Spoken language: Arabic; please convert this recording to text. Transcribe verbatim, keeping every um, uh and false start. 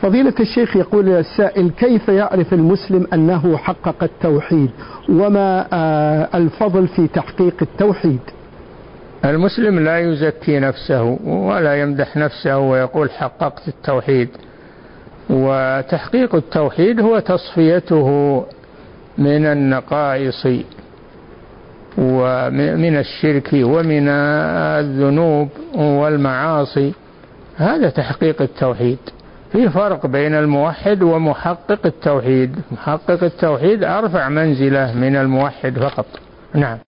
فضيلة الشيخ، يقول السائل: كيف يعرف المسلم أنه حقق التوحيد، وما الفضل في تحقيق التوحيد؟ المسلم لا يزكي نفسه ولا يمدح نفسه ويقول حققت التوحيد، وتحقيق التوحيد هو تصفيته من النقائص ومن الشرك ومن الذنوب والمعاصي، هذا تحقيق التوحيد. في فرق بين الموحد ومحقق التوحيد، محقق التوحيد أرفع منزلة من الموحد فقط. نعم.